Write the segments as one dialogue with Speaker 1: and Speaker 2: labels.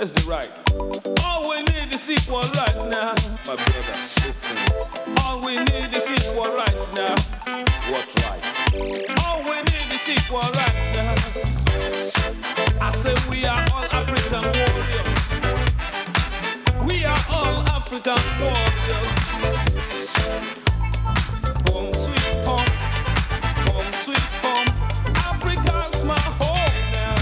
Speaker 1: Where's the right? All we need is equal rights now. My brother, listen. All we need is equal rights now. What right? All we need is equal rights now. I say we are all African warriors. We are all African warriors. Home sweet home. Home sweet home. Africa's my home now.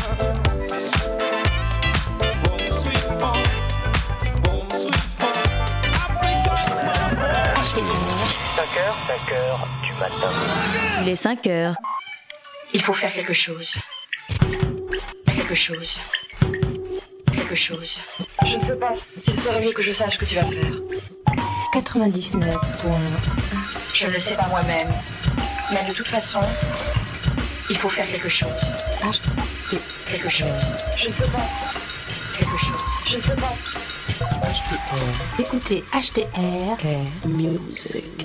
Speaker 1: Home sweet home. Home sweet home. Africa's my home.
Speaker 2: 5 heures du matin.
Speaker 3: Il est 5 heures.
Speaker 4: Il faut faire quelque chose. Quelque chose. Quelque chose. Je ne sais pas s'il serait mieux que je sache ce que tu vas faire.
Speaker 3: 99 points.
Speaker 4: Je ne le sais pas moi-même. Mais de toute façon, il faut faire quelque chose. Quelque chose. Je ne sais pas. Quelque chose. Je ne sais pas.
Speaker 3: Écoutez HTR Music.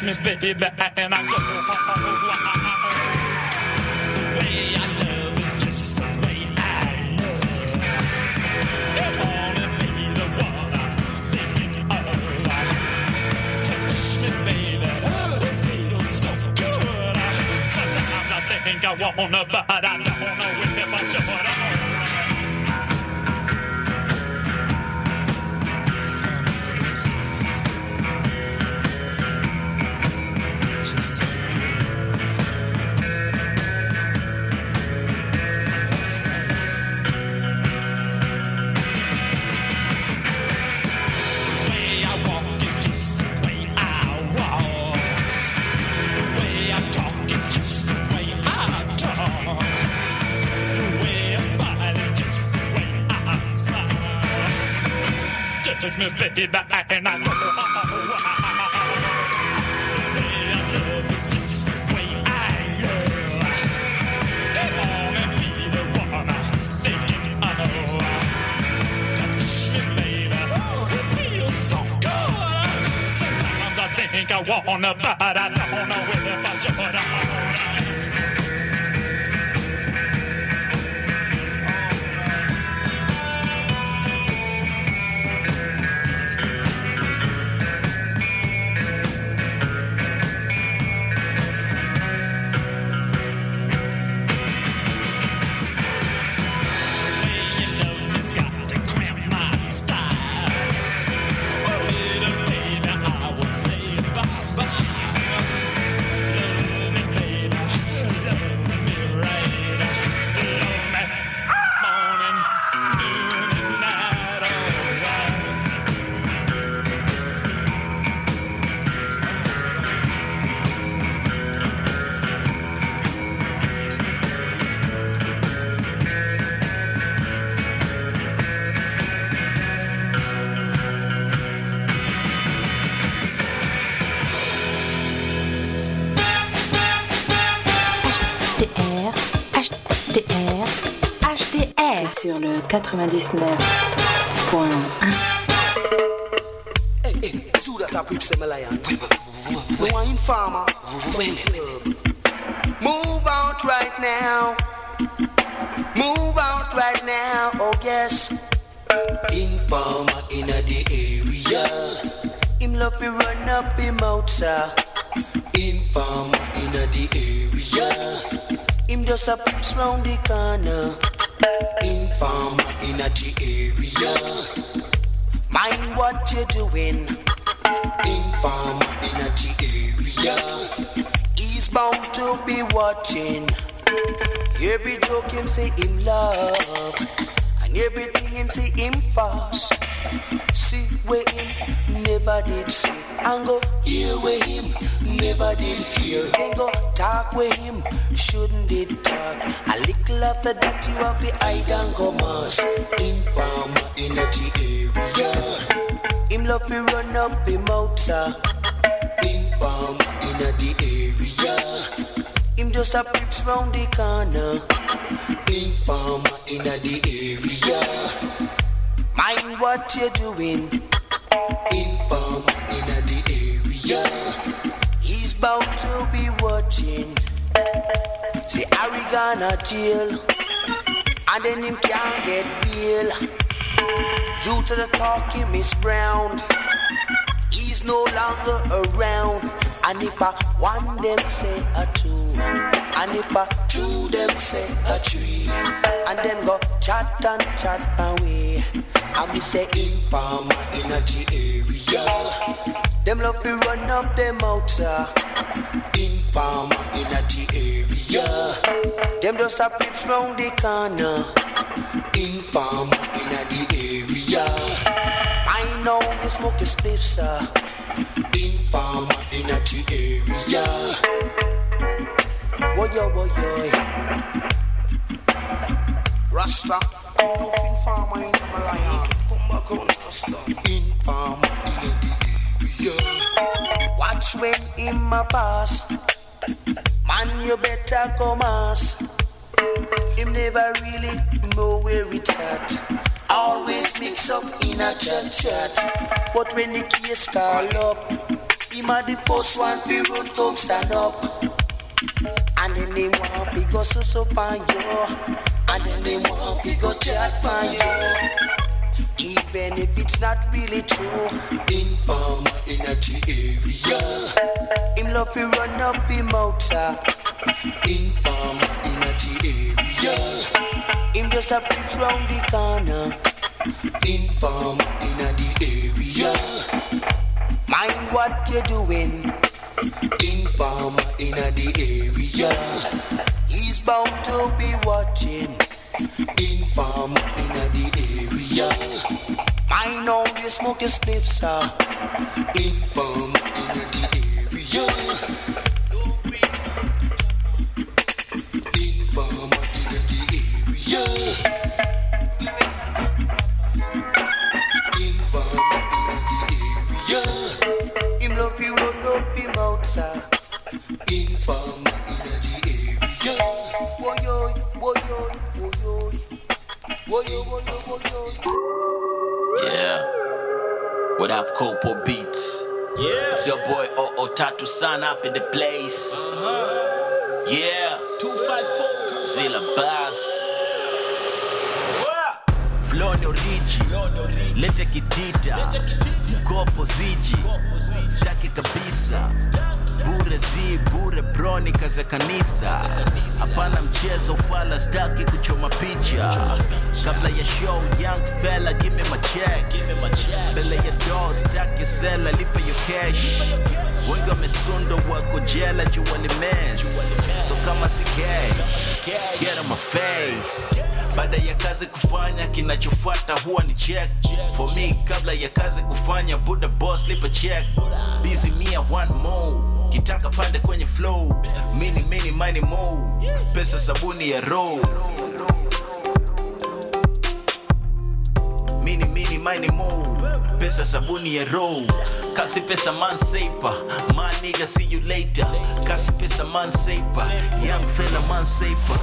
Speaker 5: me, baby, and I go. The way I love is just the way I love. Come on and be the one I'm thinking of. Touch me, baby, it feels so good. Sometimes I think I wanna, but I don't know if I should. Touch me, baby, and I know. I wanna, but I don't know if I should.
Speaker 3: Sur le 99.1.
Speaker 6: Hey, hey, so that I preach some lion. The wine farmer. Move out right now. Move out right now. Oh yes. Informer in the area. Him love to run up him out, sir. Informer in the area. Him just a peeps round the corner. Informer in the area. Mind what you're doing. Informer in the area. He's bound to be watching. Every joke him say him love, and everything him say him fast. See where him never did see, and go hear where him never did hear. Then go talk where him shouldn't did talk. A little after that you have to hide and go mass. Informer in the area. Him love to run up him out, sir. Informer in the area. Him just a peeps round the corner. Informer in the area. Mind what you're doing. Informer in the area. He's bound to be watching. See Harry gonna jail, and then him can't get bail. Due to the talking Miss Brown, he's no longer around. And if I one them say a two, and if I two them say a three, and them go chat and chat away, and me say informer in a area. Them love to run up them out, sir. Informer in a area. Them just a peeps round the corner. Informer in the area. I know the smoke is spliff, sir. Informer in the area. Woyo. Rasta, no informer in the lion. Come back on Rasta. Informer in the area. Watch when him a pass. Man, you better come ask. Him never really know where it's at. Always mix up in a chat. But when the case call up, Him a the first one fi run come stand up. And then him want fi go so pan yo. And then him want fi go chat pan yo. Even if it's not really true. Informer in a G area. Him love fi run up him mouth sir. Informer in a G area. Him just a preach round the corner. Informer in a the area. Mind what you're doing. Informer in a the area. He's bound to be watching. Informer in a the area. Mind how you smoke your spliffs, sir. Informer in a the area. Informer in a the area. Informer in a the area. Him love you run up him out, sir. Informer in a the area. Boy, boy, boy, boy, boy, boy, boy.
Speaker 7: Yeah. What up, Copo Beats?
Speaker 1: Yeah.
Speaker 7: It's your boy O Tatu San up in the place. Yeah.
Speaker 1: 254.
Speaker 7: Zilla Bass. Flow ni origi. Lete kitita. Mkopo ziji. Staki kabisa. Bure bure broni kaza kanisa. Hapana mchezo fala staki kuchoma picha. Kabla ya show young fella give me my check. Bele ya door staki sela lipa your cash. Wengi wamesundo wako jela juu walimes. So kama si gay, get on my face. Baada ya kazi kufanya kinachofuata huwa ni check. For me kabla ya kazi kufanya Buddha boss lipa check. Busy me I want more. Kitaka pande kwenye flow. Mini money more. Pesa sabuni ya roll. Mini money more. Pesa sabuni ya roll. Kasi pesa man saper. My nigga see you later. Kasi pesa man saper. Young fella man saper.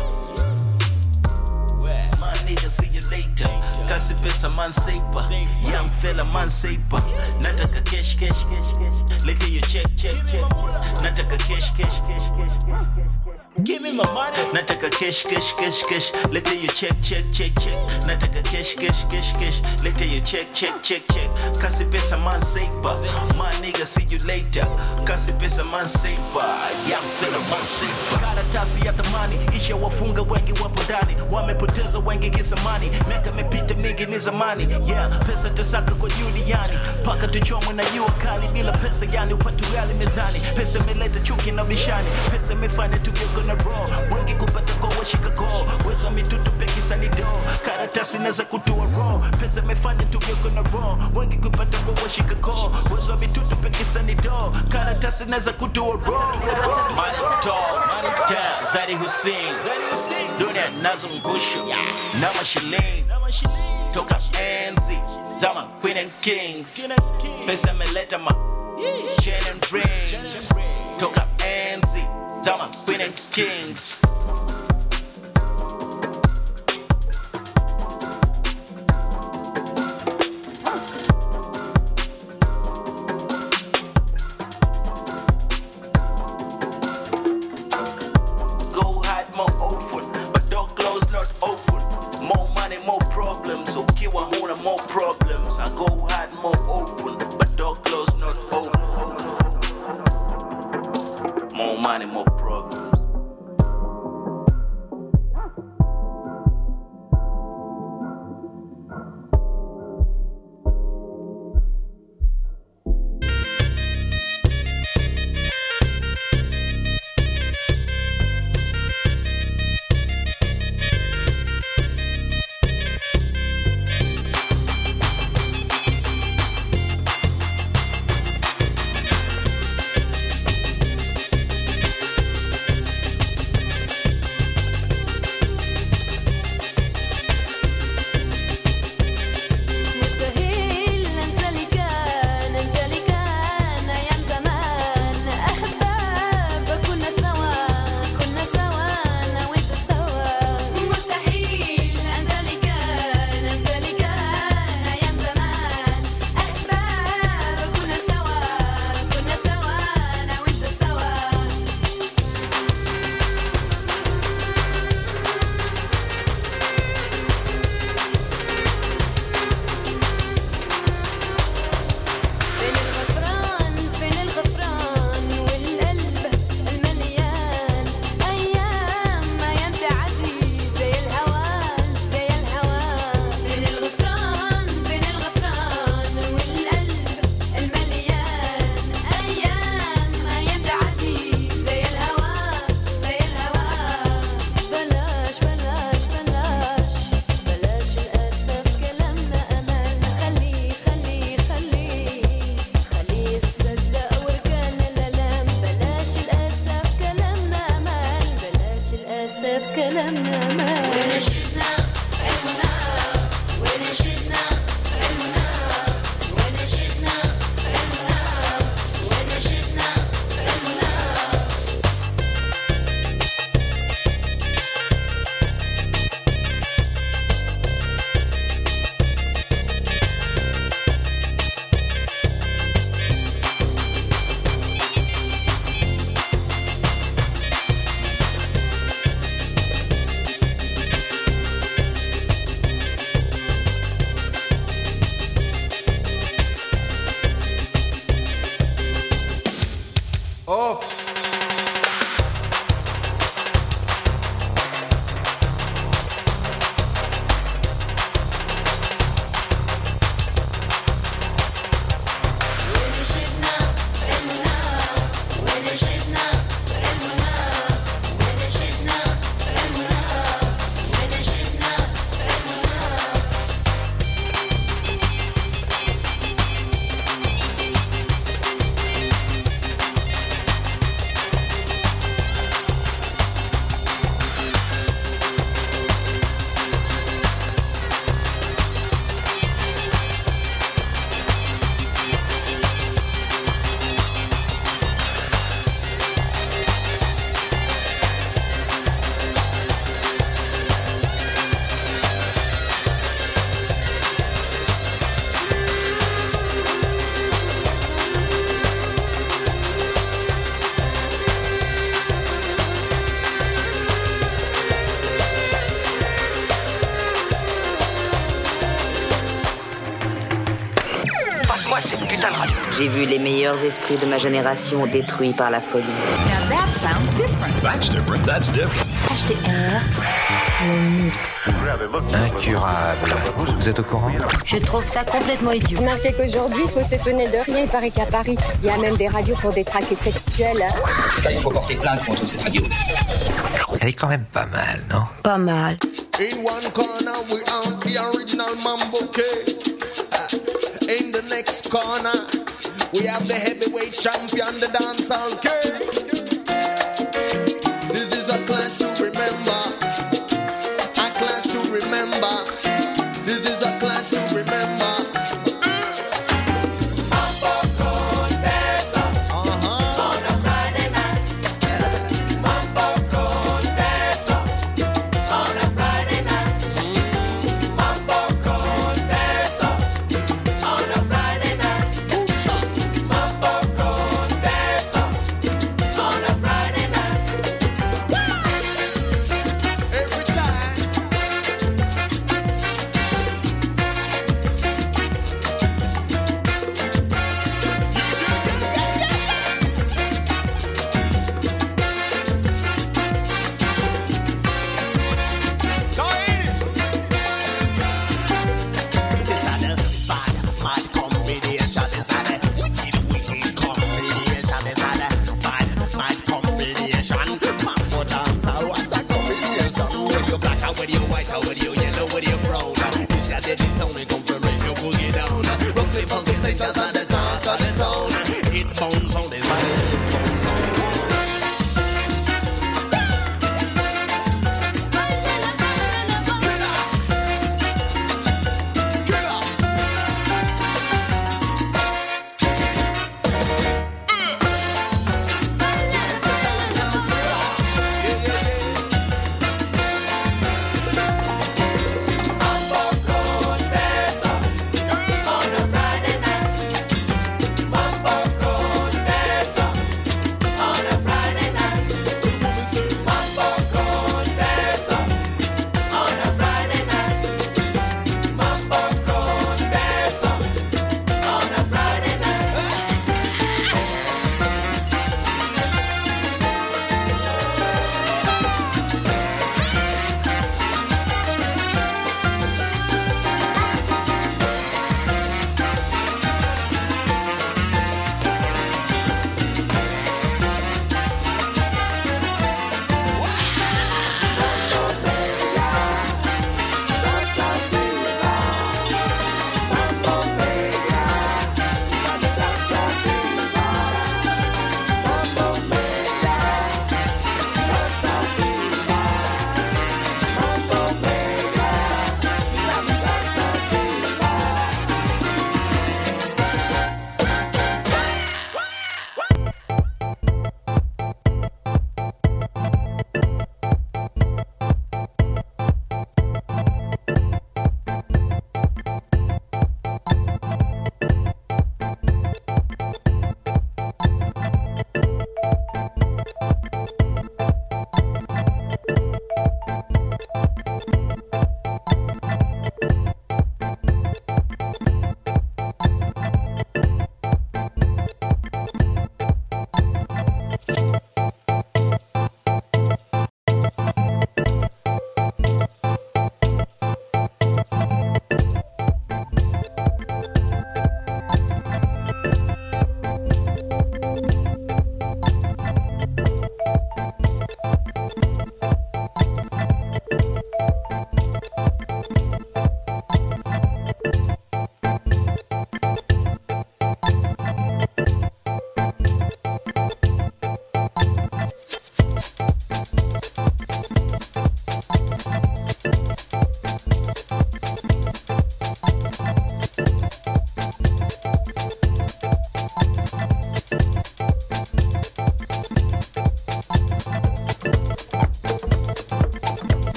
Speaker 7: My nigga see you later. Kasi pesa man saper. Young fella man saper. Nataka cash. Lete your check. Nataka cash.
Speaker 1: Give me my money.
Speaker 7: Nataka cash. Lete your check. Nataka cash. Lete your check. Kasi pesa man saper. My nigga see you later. Kasi pesa man saper. Young fella man saper. Karatasi ya thamani isha wafunga wengi wapo ndani. Wamepoteza wengi kisamani. Miaka mipita mingi ni zamani. Yeah, pesa tasaka kwa duniani. Paka tuchomwe na jua kali. Bila pesa yani upatu gali mezani. Pesa imeleta chuki na bishani. Pesa imefanya tugeuko na raw. Wengi kupata kwa washika call. Wezo mitutu pekisa ni do. Karatasi neza kutua raw. Pesa imefanya tugeuko na raw. Wengi kupata kwa washika call. Wezo mitutu pekisa ni do. Karatasi neza kutua raw. Money talk. Down Zari Hussein. Dunia nazungusha. Na mashiling. Toka enzi. Zama Queen and Kings. Pesa imeleta ma chain and rings. Toka enzi. Zama Queen and Kings. Go hide more open, but door close not open. More money, more problems. Ukiwa huna more problems. I go hide more open, but door close not open. More money, more problems.
Speaker 8: putain de radio.
Speaker 9: J'ai vu les meilleurs esprits de ma génération détruits par la folie.
Speaker 3: Now that sounds different.
Speaker 5: That's different, that's different.
Speaker 3: HTR, le mix.
Speaker 10: Incurable. Vous êtes au courant?
Speaker 3: Je trouve ça complètement idiot.
Speaker 11: Remarquez qu'aujourd'hui, il faut s'étonner de rien. Il paraît qu'à Paris, il y a même des radios pour détraquer sexuels.
Speaker 8: Il faut porter plainte contre cette radio.
Speaker 10: Elle est quand même pas mal, non?
Speaker 3: Pas mal.
Speaker 6: In one corner we have the original Mambo King. In the next corner we have the heavyweight champion, the dancehall king. This is a clash to remember. A clash to remember. This is a clash to remember. Only come from radio boogie down. Rock the funky sections and the